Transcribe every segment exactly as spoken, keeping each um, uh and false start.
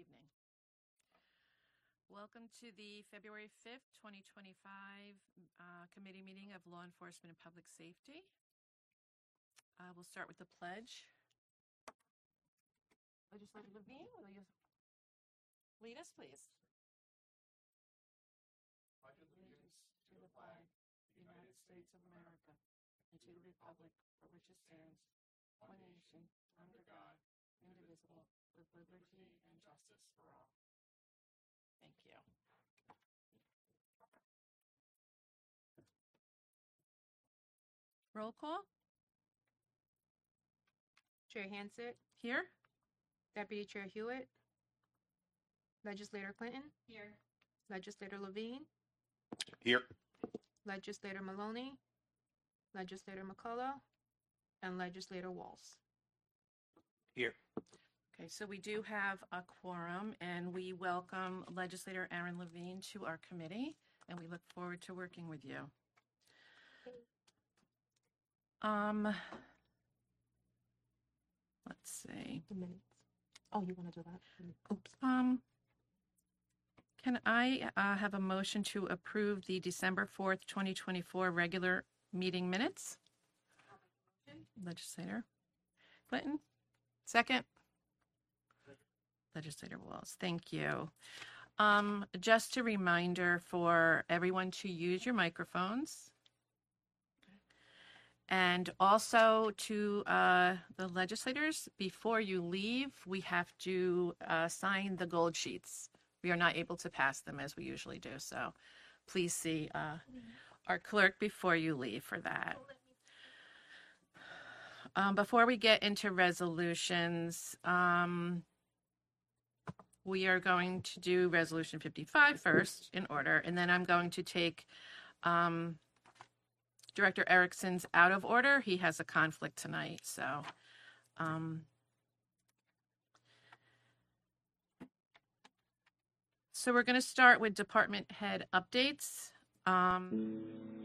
evening. Welcome to the February fifth, twenty twenty-five uh, committee meeting of Law Enforcement and Public Safety. Uh, we'll start with the pledge. Legislator Levine, will you lead us, please? Pledge allegiance to the flag of the United States of America and to the republic for which it stands, one nation, under God, indivisible, with liberty and justice for all. Thank you. Roll call. Chair Hansett, Here. Deputy Chair Hewitt, Legislator Clinton, Here. Legislator Levine, Here. Legislator Maloney, Legislator McCullough, and Legislator Walls. Here. Okay, so we do have a quorum, and we welcome Legislator Aaron Levine to our committee, and we look forward to working with you. Um, let's see. The minutes. Oh, you want to do that? Oops. Um, can I uh, have a motion to approve the December fourth, twenty twenty-four regular meeting minutes? Legislator Clinton, second. Legislator Walls, thank you. Um, just a reminder for everyone to use your microphones. And also to uh, the legislators, before you leave, we have to uh, sign the gold sheets. We are not able to pass them as we usually do. So please see uh, our clerk before you leave for that. Um, before we get into resolutions, um, we are going to do resolution fifty-five first in order, and then I'm going to take um, Director Erickson's out of order. He has a conflict tonight, so um, so we're going to start with department head updates. Um,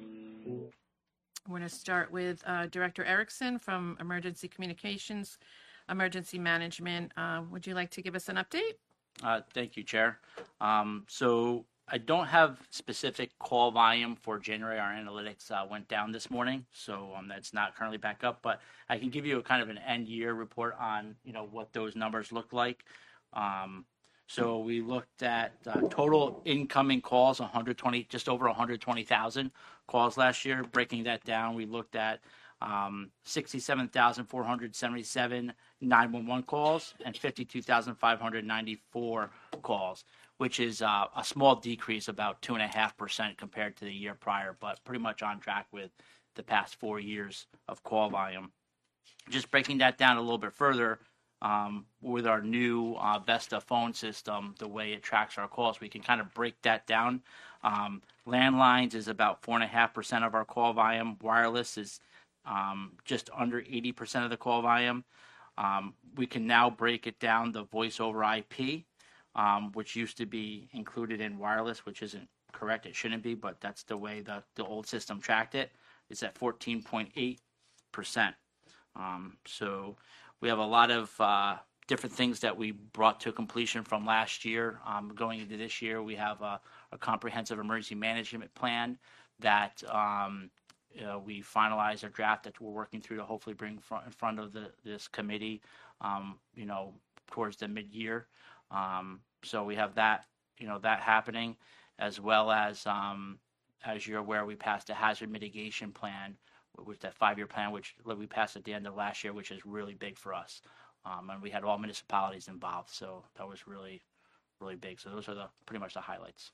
we're going to start with uh, Director Erickson from Emergency Communications, Emergency Management. Uh, would you like to give us an update? Uh, thank you, Chair. Um, so I don't have specific call volume for January. Our analytics uh, went down this morning, so um, that's not currently back up. But I can give you a kind of an end year report on you know what those numbers look like. Um, so we looked at uh, total incoming calls, one hundred twenty, just over one hundred twenty thousand calls last year. Breaking that down, we looked at um, sixty-seven thousand four hundred seventy-seven nine one one calls and fifty-two thousand five hundred ninety-four calls, which is uh, a small decrease, about two and a half percent compared to the year prior, but pretty much on track with the past four years of call volume. Just breaking that down a little bit further, um, with our new uh, Vesta phone system, the way it tracks our calls, we can kind of break that down. Um, landlines is about four and a half percent of our call volume. Wireless is um, just under eighty percent of the call volume. Um, we can now break it down, the voice over I P, um, which used to be included in wireless, which isn't correct. It shouldn't be, but that's the way the, the old system tracked it. It's at fourteen point eight percent. Um, so we have a lot of uh, different things that we brought to completion from last year. Um, going into this year, we have a, a comprehensive emergency management plan that um, Uh, we finalized a draft that we're working through to hopefully bring front, in front of the, this committee, um, you know, towards the mid-year. Um, so we have that, you know, that happening, as well as, um, as you're aware, we passed a hazard mitigation plan, which that five-year plan, which we passed at the end of last year, which is really big for us. Um, and we had all municipalities involved, so that was really, really big. So those are the pretty much the highlights.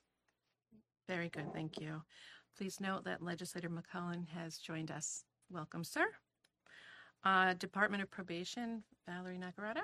Very good, thank you. Please note that Legislator McCullen has joined us. Welcome, sir. Uh, Department of Probation, Valerie Nacarado.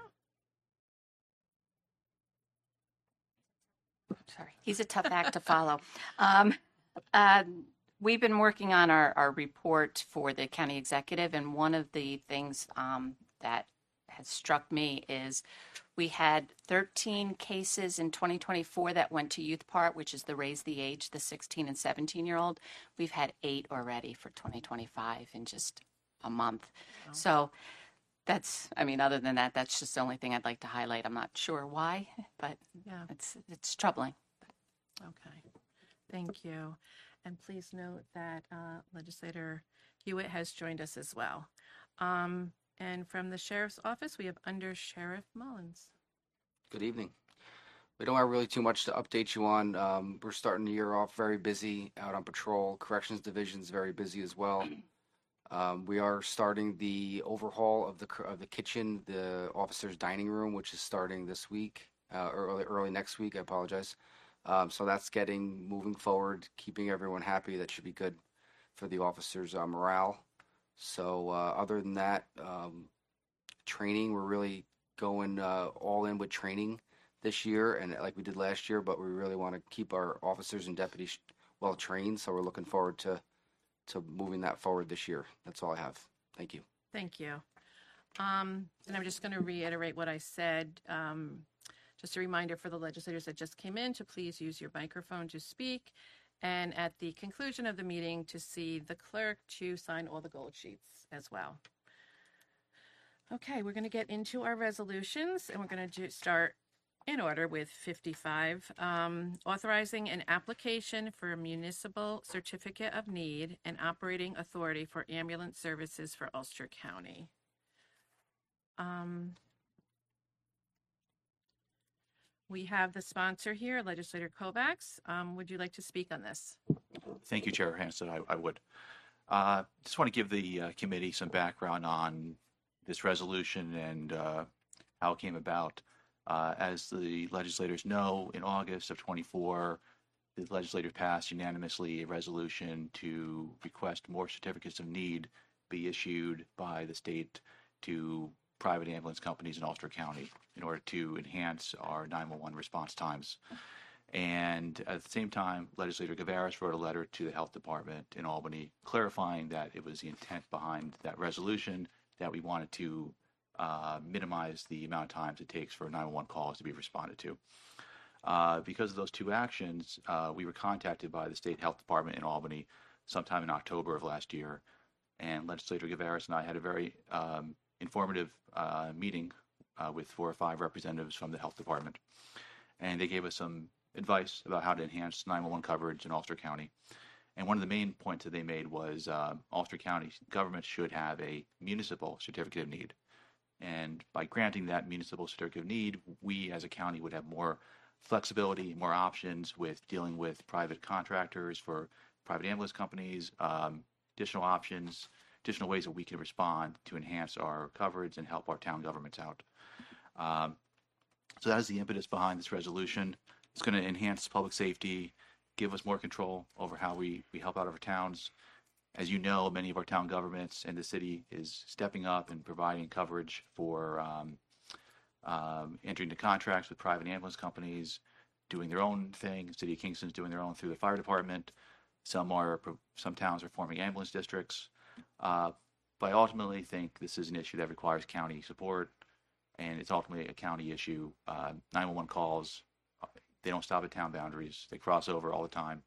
Sorry, he's a tough act to follow. Um, uh, we've been working on our, our report for the county executive, and one of the things um, that has struck me is we had thirteen cases in twenty twenty-four that went to youth part, which is the raise the age, the sixteen and seventeen year old. We've had eight already for twenty twenty-five in just a month. Wow. So that's, I mean, other than that, that's just the only thing I'd like to highlight. I'm not sure why, but Yeah. it's, it's troubling. Okay, thank you. And please note that uh, Legislator Hewitt has joined us as well. Um, And from the Sheriff's Office, we have Under Sheriff Mullins. Good evening. We don't have really too much to update you on. Um, we're starting the year off very busy out on patrol. Corrections Division is very busy as well. Um, we are starting the overhaul of the cr- of the kitchen, the officers' dining room, which is starting this week, uh, early early next week. I apologize. Um, so that's getting moving forward, keeping everyone happy. That should be good for the officers' uh, morale. So uh, other than that, um, training, we're really going uh, all in with training this year, and like we did last year, but we really want to keep our officers and deputies well trained. So we're looking forward to to moving that forward this year. That's all I have. Thank you. Thank you. Um, And I'm just going to reiterate what I said. Um, Just a reminder for the legislators that just came in to please use your microphone to speak. And at the conclusion of the meeting, to see the clerk to sign all the gold sheets as well. Okay, we're going to get into our resolutions, and we're going to start in order with fifty-five, um, authorizing an application for a municipal certificate of need and operating authority for ambulance services for Ulster County. Um, we have the sponsor here, Legislator Kovacs. Um, would you like to speak on this? Thank you, Chair Hanson. I, I would. Uh, just want to give the uh, committee some background on this resolution and uh, how it came about. Uh, as the legislators know, in August of twenty-four, the legislators passed unanimously a resolution to request more certificates of need be issued by the state to private ambulance companies in Ulster County in order to enhance our nine one one response times. And at the same time, Legislator Gavaris wrote a letter to the Health Department in Albany clarifying that it was the intent behind that resolution that we wanted to uh, minimize the amount of times it takes for nine one one calls to be responded to. Uh, because of those two actions, uh, we were contacted by the State Health Department in Albany sometime in October of last year, and Legislator Gavaris and I had a very um, informative uh, meeting uh, with four or five representatives from the Health Department, and they gave us some advice about how to enhance nine one one coverage in Ulster County. And one of the main points that they made was uh, Ulster County government should have a municipal certificate of need. And by granting that municipal certificate of need, we as a county would have more flexibility, more options with dealing with private contractors for private ambulance companies, um, additional options, additional ways that we can respond to enhance our coverage and help our town governments out. Um, so that is the impetus behind this resolution. It's going to enhance public safety, give us more control over how we, we help out our towns. As you know, many of our town governments and the city is stepping up and providing coverage for um, um, entering into contracts with private ambulance companies, doing their own thing. City of Kingston's doing their own through the fire department. Some are, some towns are forming ambulance districts. Uh, but I ultimately think this is an issue that requires county support, and it's ultimately a county issue. Uh, nine one one calls, they don't stop at town boundaries. They cross over all the time.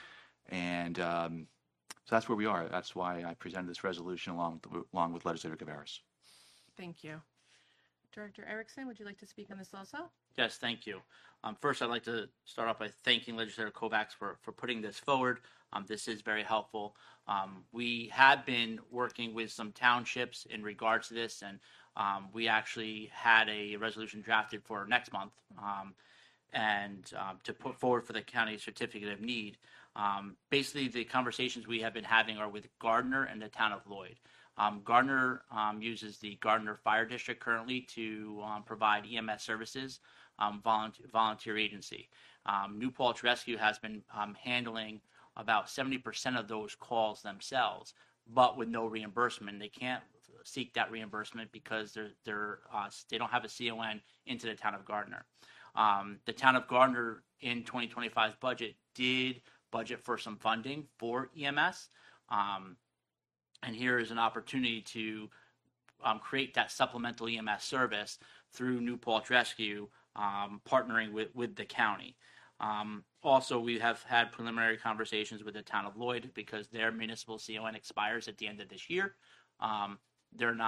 And um, so that's where we are. That's why I presented this resolution along with, along with Legislator Gavaris. Thank you. Director Erickson, would you like to speak on this also? Yes, thank you. Um, first, I'd like to start off by thanking Legislator Kovacs for, for putting this forward. Um, this is very helpful. Um, we have been working with some townships in regards to this, and um, we actually had a resolution drafted for next month um, and um, to put forward for the county certificate of need. Um, basically, the conversations we have been having are with Gardner and the town of Lloyd. Um, Gardner um, uses the Gardner Fire District currently to um, provide E M S services, um, volunteer, volunteer agency. Um, New Paltz Rescue has been um, handling about seventy percent of those calls themselves, but with no reimbursement. They can't seek that reimbursement because they're, they're, uh, they don't have a C O N into the town of Gardner. Um, the town of Gardner in twenty twenty-five's budget did budget for some funding for E M S. Um, and here is an opportunity to um, create that supplemental E M S service through New Paltz Rescue, um, partnering with, with the county. Um, also, we have had preliminary conversations with the town of Lloyd because their municipal C O N expires at the end of this year. Um, they're not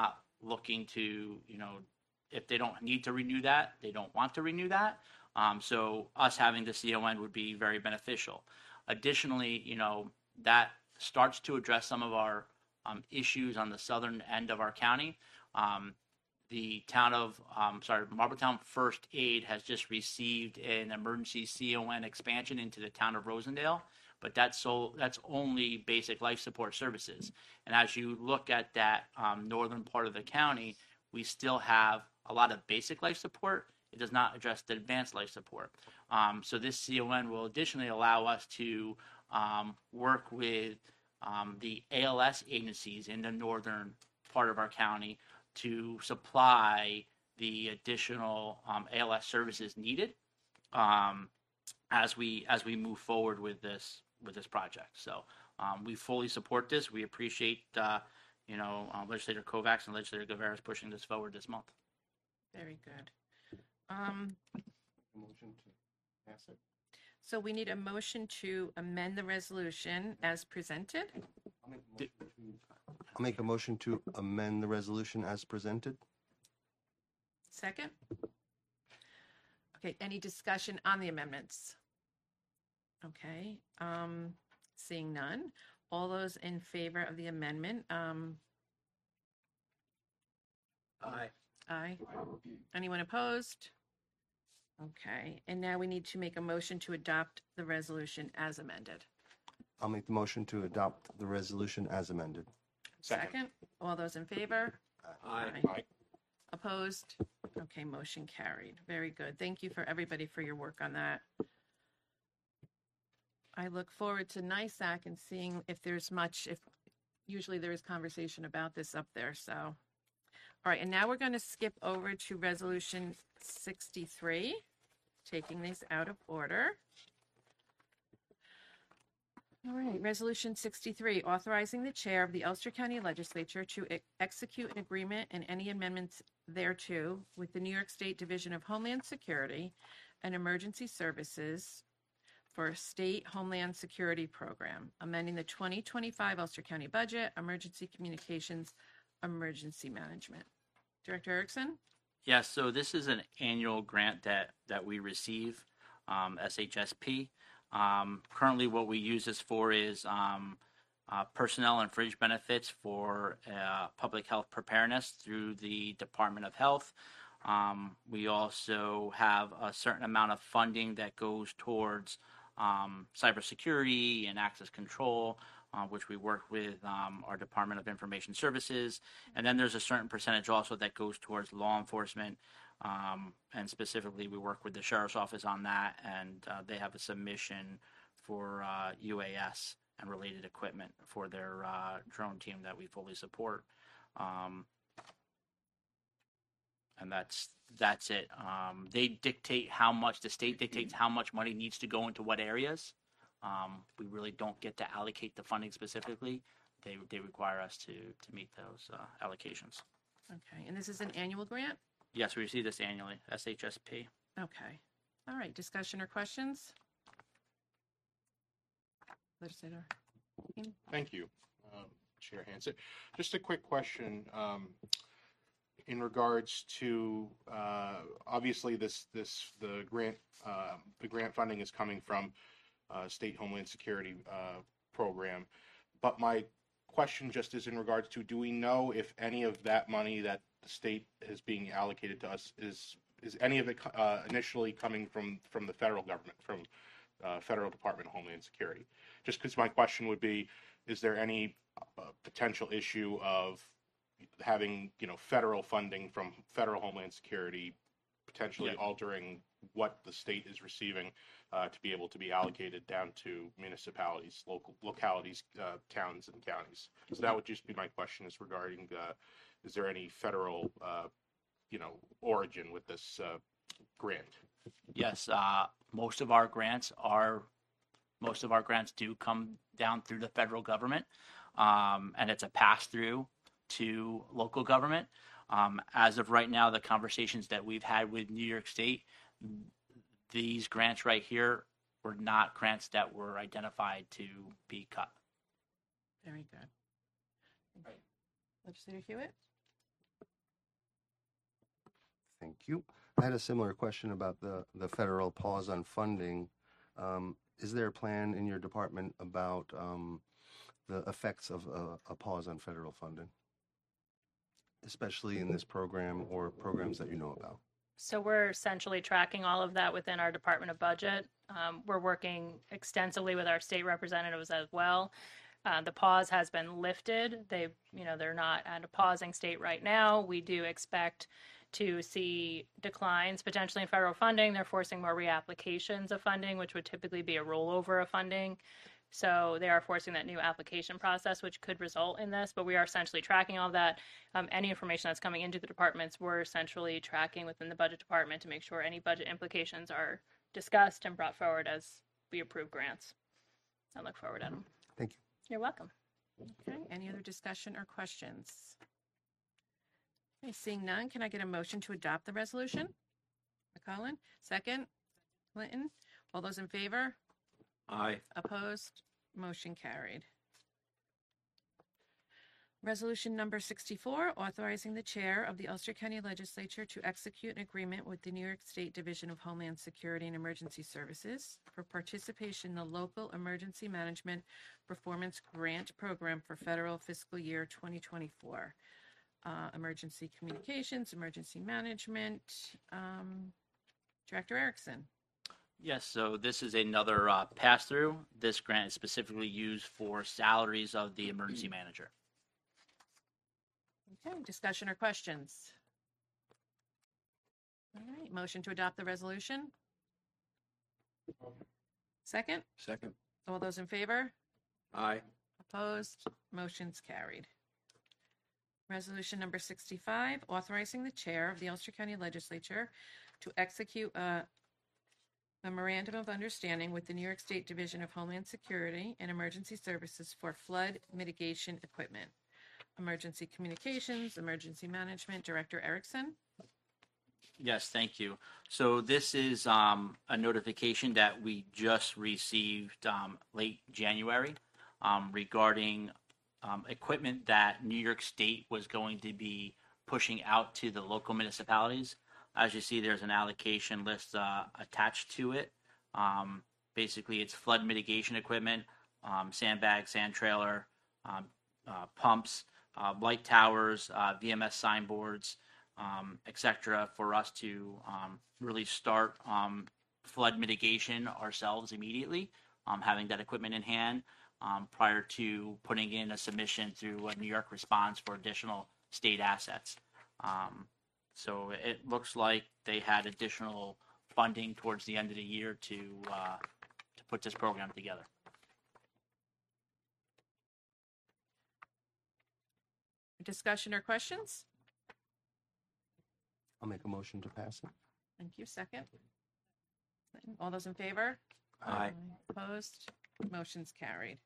looking to, you know, if they don't need to renew that, they don't want to renew that. Um, so us having the C O N would be very beneficial. Additionally, you know, that starts to address some of our um, issues on the southern end of our county. Um, the town of, um, sorry, Marbletown First Aid has just received an emergency C O N expansion into the town of Rosendale, but that's so that's only basic life support services. And as you look at that um, northern part of the county, we still have a lot of basic life support. It does not address the advanced life support. Um, so this C O N will additionally allow us to um, work with um, the A L S agencies in the northern part of our county to supply the additional um, A L S services needed um, as we as we move forward with this with this project. So um, we fully support this. We appreciate uh, you know uh, Legislator Kovacs and Legislator Guevara pushing this forward this month. Very good. Um, Motion to pass it. so we need a motion to amend the resolution as presented. I'll make a motion to. I'll make a motion to amend the resolution as presented. Second? Okay, any discussion on the amendments? Okay, um, seeing none. All those in favor of the amendment, um, Aye. aye. Anyone opposed? Okay, and now we need to make a motion to adopt the resolution as amended. I'll make the motion to adopt the resolution as amended. Second. All those in favor? Aye. Aye. Opposed? Okay, motion carried. Very good. Thank you for everybody for your work on that. I look forward to NISAC and seeing if there's much, if usually there is conversation about this up there, so. All right, and now we're going to skip over to Resolution sixty-three, taking these out of order. All right, Resolution sixty-three, authorizing the chair of the Ulster County Legislature to ex- execute an agreement and any amendments thereto with the New York State Division of Homeland Security and Emergency Services for State Homeland Security Program, amending the twenty twenty-five Ulster County budget, emergency communications, emergency management. Director Erickson? Yes, so this is an annual grant that, that we receive, um, S H S P. Um, currently, what we use this for is um, uh, personnel and fringe benefits for uh, public health preparedness through the Department of Health. Um, we also have a certain amount of funding that goes towards um, cybersecurity and access control, uh, which we work with um, our Department of Information Services. And then there's a certain percentage also that goes towards law enforcement. Um, and specifically, we work with the Sheriff's Office on that, and uh, they have a submission for uh, U A S and related equipment for their uh, drone team that we fully support. Um, and that's that's it. Um, they dictate how much, the state dictates how much money needs to go into what areas. Um, we really don't get to allocate the funding specifically. They they require us to to meet those uh, allocations. Okay, and this is an annual grant? Yes, we receive this annually, S H S P. Okay. All right, discussion or questions? Legislator? Thank you, um, Chair Hanson. Just a quick question um, in regards to uh, obviously this this the grant uh, the grant funding is coming from uh, State Homeland Security uh, program, but my question just is in regards to, do we know if any of that money that the state is being allocated to us is is any of it uh, initially coming from from the federal government, from uh, Federal Department of Homeland Security? Just because my question would be, is there any uh, potential issue of having, you know, federal funding from Federal Homeland Security potentially Yeah. altering what the state is receiving uh, to be able to be allocated down to municipalities, local localities, uh, towns, and counties? So that would just be my question, is regarding uh, is there any federal, uh, you know, origin with this uh, grant? Yes, uh, most of our grants are, most of our grants do come down through the federal government, um, and it's a pass through to local government. Um, as of right now, the conversations that we've had with New York State, these grants right here were not grants that were identified to be cut. Very good. Legislator Hewitt? Thank you. I had a similar question about the, the federal pause on funding. Um, is there a plan in your department about um, the effects of a, a pause on federal funding, especially in this program or programs that you know about? So we're essentially tracking all of that within our Department of Budget. Um, we're working extensively with our state representatives as well. Uh, the pause has been lifted. They've, you know, they're not at a pausing state right now. We do expect to see declines potentially in federal funding. They're forcing more reapplications of funding, which would typically be a rollover of funding. So they are forcing that new application process, which could result in this, but we are essentially tracking all of that. Um, any information that's coming into the departments, we're essentially tracking within the budget department to make sure any budget implications are discussed and brought forward as we approve grants. I look forward to them. Thank you. You're welcome. Okay, any other discussion or questions? Okay, seeing none, can I get a motion to adopt the resolution? McCollum, second. Clinton, all those in favor? Aye. Opposed? Motion carried. Resolution number sixty-four, authorizing the chair of the Ulster County Legislature to execute an agreement with the New York State Division of Homeland Security and Emergency Services for participation in the Local Emergency Management Performance Grant Program for federal fiscal year twenty twenty-four. Uh, emergency communications, emergency management. Um, Director Erickson. Yes, so this is another uh, pass-through. This grant is specifically used for salaries of the emergency manager. Okay, discussion or questions? All right, motion to adopt the resolution? Second? Second. All those in favor? Aye. Opposed? Motion's carried. Resolution number sixty-five, authorizing the chair of the Ulster County Legislature to execute a memorandum of understanding with the New York State Division of Homeland Security and Emergency Services for flood mitigation equipment. Emergency communications, emergency management, Director Erickson. Yes, thank you. So this is um, a notification that we just received um, late January um, regarding um, equipment that New York State was going to be pushing out to the local municipalities. As you see, there's an allocation list uh, attached to it. Um, basically, it's flood mitigation equipment, um, sandbag, sand trailer, um, uh, pumps, uh, light towers, uh, V M S signboards, um, et cetera, for us to um, really start um, flood mitigation ourselves immediately, um, having that equipment in hand um, prior to putting in a submission through a New York response for additional state assets. Um, so it looks like they had additional funding towards the end of the year to uh, to put this program together. Discussion or questions? I'll make a motion to pass it. Thank you. Second. All those in favor? Aye. Opposed? Motion's carried.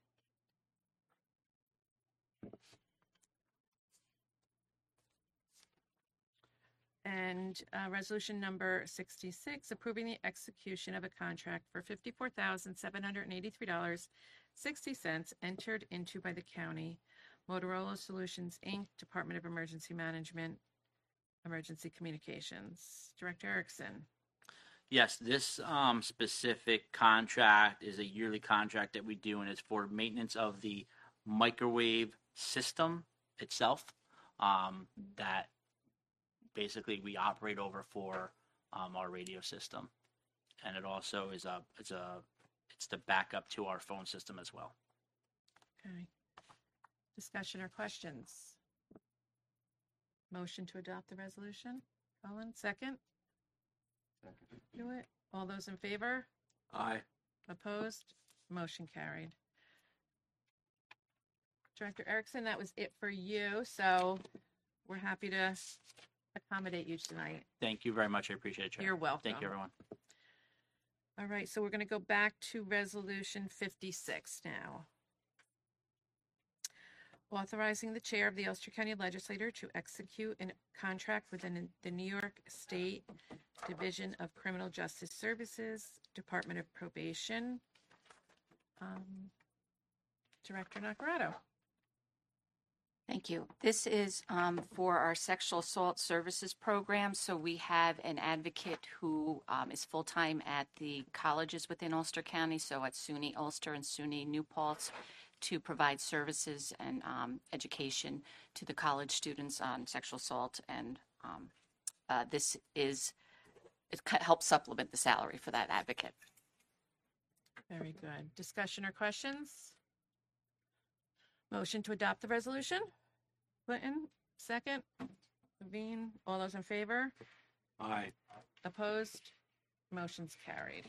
And uh, resolution number sixty-six, approving the execution of a contract for fifty-four thousand seven hundred eighty-three dollars and sixty cents entered into by the county, Motorola Solutions, Incorporated, Department of Emergency Management, Emergency Communications. Director Erickson. Yes, this um, specific contract is a yearly contract that we do, and it's for maintenance of the microwave system itself um, that basically we operate over for um, our radio system. And it also is a, it's a, it's the backup to our phone system as well. Okay. Discussion or questions? Motion to adopt the resolution. Colin, second? Do it. All those in favor? Aye. Opposed? Motion carried. Director Erickson, that was it for you, so we're happy to accommodate you tonight. Thank you very much. I appreciate it, Chair. You're welcome. Thank you, everyone. All right, so we're going to go back to Resolution fifty-six now. Authorizing the chair of the Ulster County Legislature to execute a contract within the New York State Division of Criminal Justice Services, Department of Probation. Um, Director Nacarado. Thank you. This is um, for our sexual assault services program. So we have an advocate who um, is full-time at the colleges within Ulster County, so at SUNY Ulster and SUNY New Paltz, to provide services and um, education to the college students on sexual assault. And um, uh, this is, it ca- helps supplement the salary for that advocate. Very good. Discussion or questions? Motion to adopt the resolution? Clinton, second. Levine, all those in favor? Aye. Opposed? Motion's carried.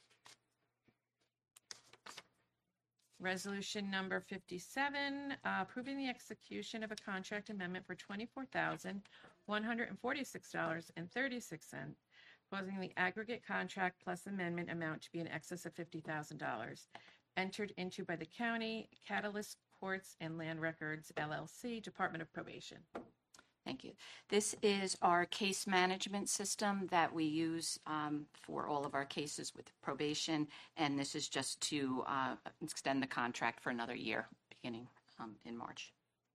Resolution number fifty-seven, uh, approving the execution of a contract amendment for twenty-four thousand one hundred forty-six dollars and thirty-six cents, causing the aggregate contract plus amendment amount to be in excess of fifty thousand dollars, entered into by the county, Catalyst Courts and Land Records, L L C, Department of Probation. Thank you. This is our case management system that we use um, for all of our cases with probation, and this is just to uh, extend the contract for another year, beginning um, in March.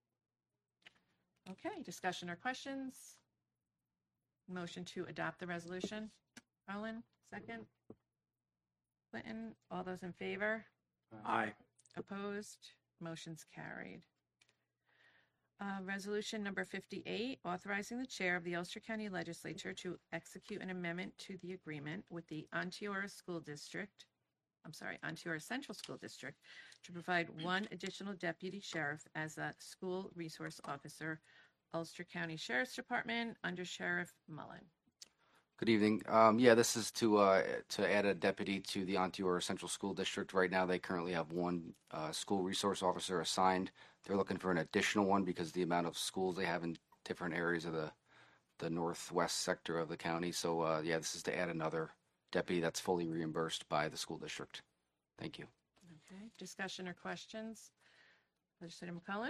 Okay, discussion or questions? Motion to adopt the resolution. Owen, second. Clinton, all those in favor? Aye. Opposed? Motion's carried. Uh, Resolution number fifty-eight, authorizing the chair of the Ulster County Legislature to execute an amendment to the agreement with the Onteora School District, I'm sorry, Onteora Central School District, to provide one additional deputy sheriff as a school resource officer, Ulster County Sheriff's Department, under Sheriff Mullen. Good evening. Um, yeah, this is to uh, to add a deputy to the Onteora Central School District. Right now, they currently have one uh, school resource officer assigned. They're looking for an additional one because the amount of schools they have in different areas of the the northwest sector of the county. So, uh, yeah, this is to add another deputy that's fully reimbursed by the school district. Thank you. Okay, discussion or questions? Legislator McCullen?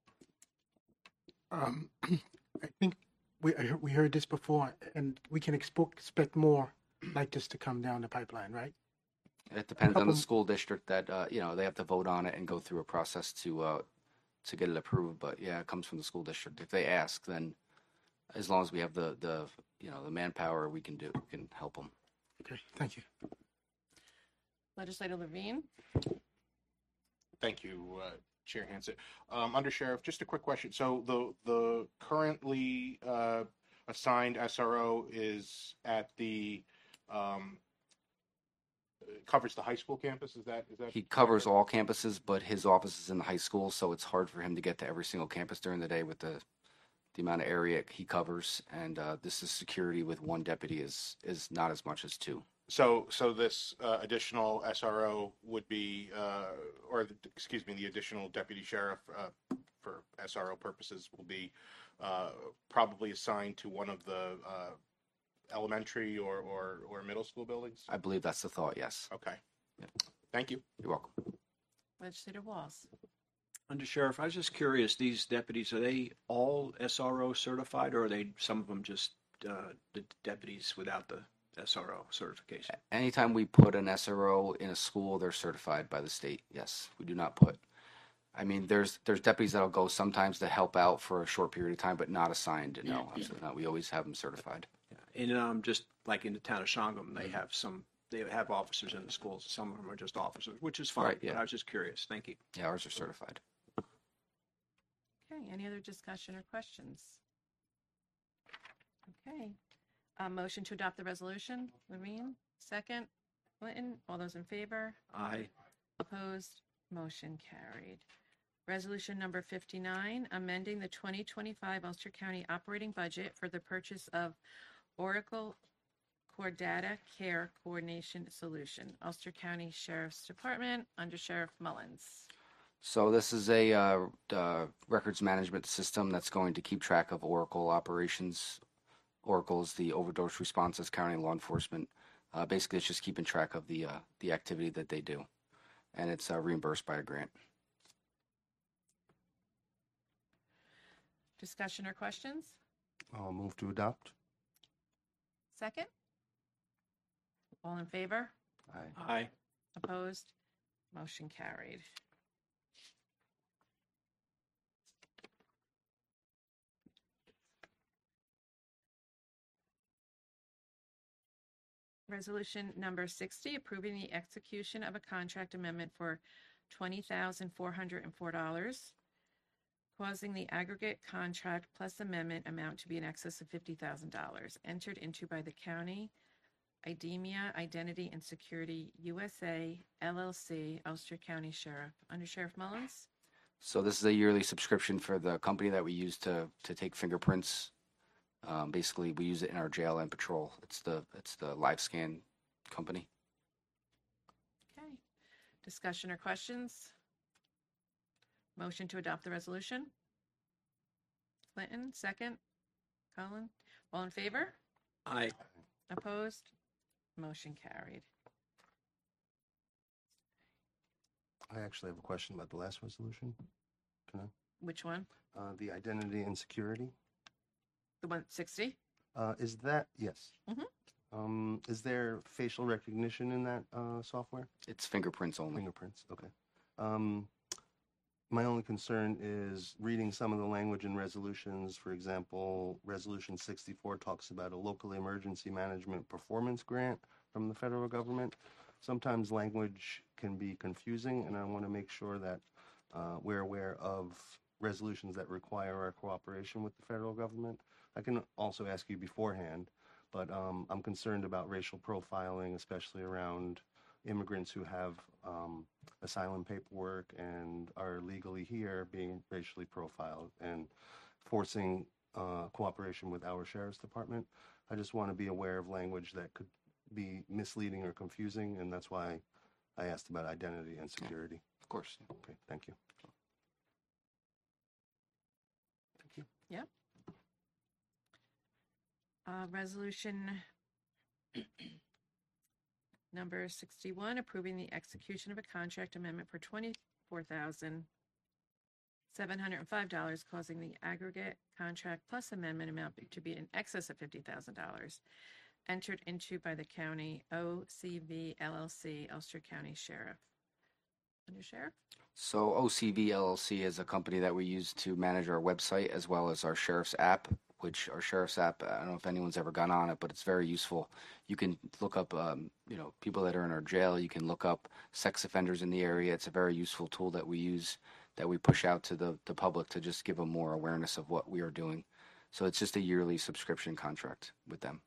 Um, I think we I heard- we heard this before, and we can expo- expect more like this to come down the pipeline, right? It depends on the Couple- school district that uh, you know they have to vote on it and go through a process to uh, to get it approved. But yeah, it comes from the school district. If they ask, then as long as we have the the you know the manpower, we can do we can help them. Okay, thank you. Legislator Levine? Thank you, uh, Chair Hanson. Um, Under Sheriff, just a quick question. So the the currently uh, assigned S R O is at the um, covers the high school campus. Is that is that He covers all campuses, but his office is in the high school, so it's hard for him to get to every single campus during the day with the the amount of area he covers. And uh, this is security with one deputy is is not as much as two. So, so this uh, additional S R O would be, uh, or the, excuse me, the additional deputy sheriff uh, for S R O purposes will be uh, probably assigned to one of the uh, elementary or, or, or middle school buildings? I believe that's the thought. Yes. Okay. Yep. Thank you. You're welcome. Legislator Walls? Under Sheriff, I was just curious, these deputies, are they all S R O certified, or are they, some of them just uh, the deputies without the S R O certification? Anytime we put an S R O in a school, they're certified by the state. Yes, we do not put. I mean, there's there's deputies that'll go sometimes to help out for a short period of time, but not assigned. No, absolutely not. We always have them certified. Yeah. And um, just like in the town of Shongum, they have some, they have officers in the schools. Some of them are just officers, which is fine. Right, yeah. But I was just curious. Thank you. Yeah, ours are certified. Okay, any other discussion or questions? Okay, uh, motion to adopt the resolution, Levine, second. Clinton, all those in favor? Aye. Opposed? Motion carried. Resolution number fifty-nine, amending the twenty twenty-five Ulster County operating budget for the purchase of Oracle Core Data Care Coordination Solution, Ulster County Sheriff's Department, under Sheriff Mullins. So this is a uh, uh, records management system that's going to keep track of Oracle operations. Oracle is the overdose responses county law enforcement. Uh, basically, it's just keeping track of the uh, the activity that they do, and it's uh, reimbursed by a grant. Discussion or questions? I'll move to adopt. Second? All in favor? Aye. Aye. Opposed? Motion carried. Resolution number sixty, approving the execution of a contract amendment for twenty thousand four hundred four dollars, causing the aggregate contract plus amendment amount to be in excess of fifty thousand dollars, entered into by the county, IDEMIA Identity and Security U S A, L L C, Ulster County Sheriff. Under Sheriff Mullins? So this is a yearly subscription for the company that we use to to take fingerprints. Um, basically, we use it in our jail and patrol. It's the it's the live scan company. Okay. Discussion or questions? Motion to adopt the resolution? Clinton, second. Colin? All in favor? Aye. Opposed? Motion carried. I actually have a question about the last resolution. Can I? Which one? Uh, the identity and security. The one sixty? Uh, is that yes? Mhm. Um, is there facial recognition in that uh, software? It's fingerprints only. Fingerprints. Okay. Um, my only concern is reading some of the language in resolutions. For example, Resolution sixty-four talks about a local emergency management performance grant from the federal government. Sometimes language can be confusing, and I want to make sure that uh, we're aware of resolutions that require our cooperation with the federal government. I can also ask you beforehand, but um, I'm concerned about racial profiling, especially around immigrants who have um, asylum paperwork and are legally here being racially profiled and forcing uh, cooperation with our sheriff's department. I just want to be aware of language that could be misleading or confusing, and that's why I asked about identity and security. Of course. Okay, thank you. Thank you. Yep. Uh, resolution number sixty-one, approving the execution of a contract amendment for twenty-four thousand seven hundred five dollars, causing the aggregate contract plus amendment amount to be in excess of fifty thousand dollars, entered into by the county O C V L L C, Ulster County Sheriff. Under Sheriff? So O C V L L C is a company that we use to manage our website as well as our sheriff's app, which our sheriff's app, I don't know if anyone's ever gone on it, but it's very useful. You can look up, um, you know, people that are in our jail. You can look up sex offenders in the area. It's a very useful tool that we use, that we push out to the, the public to just give them more awareness of what we are doing. So it's just a yearly subscription contract with them.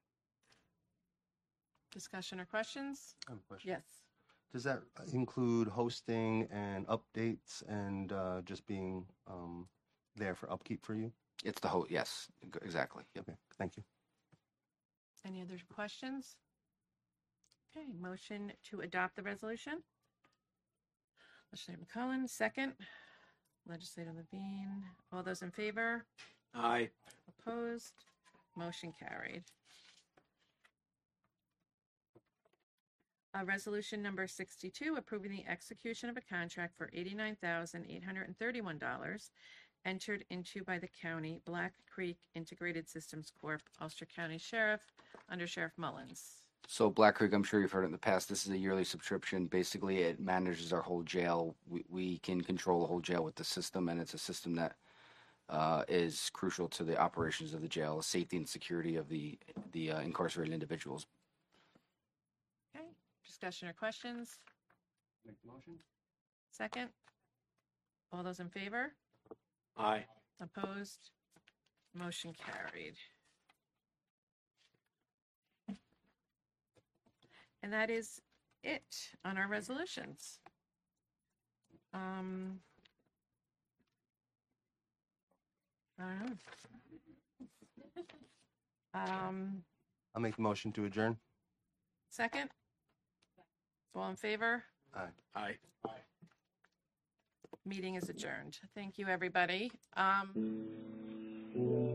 Discussion or questions? I have a question. Yes. Does that include hosting and updates and uh, just being um, there for upkeep for you? It's the whole, yes, exactly. Yep. Okay, thank you. Any other questions? Okay, motion to adopt the resolution. Legislator McCollum, second. Legislator Levine. All those in favor? Aye. Opposed? Motion carried. Uh, resolution number sixty-two, approving the execution of a contract for eighty-nine thousand eight hundred thirty-one dollars, entered into by the county, Black Creek Integrated Systems Corp, Ulster County Sheriff, under Sheriff Mullins. So Black Creek, I'm sure you've heard it in the past. This is a yearly subscription. Basically, it manages our whole jail. We, we can control the whole jail with the system, and it's a system that uh, is crucial to the operations of the jail, the safety and security of the the uh, incarcerated individuals. Okay, discussion or questions? Make the motion. Second. All those in favor? Aye. Opposed? Motion carried. And that is it on our resolutions. Um, I don't know. Um, I'll make the motion to adjourn. second? All in favor? Aye. Aye. Meeting is adjourned. Thank you, everybody. Um,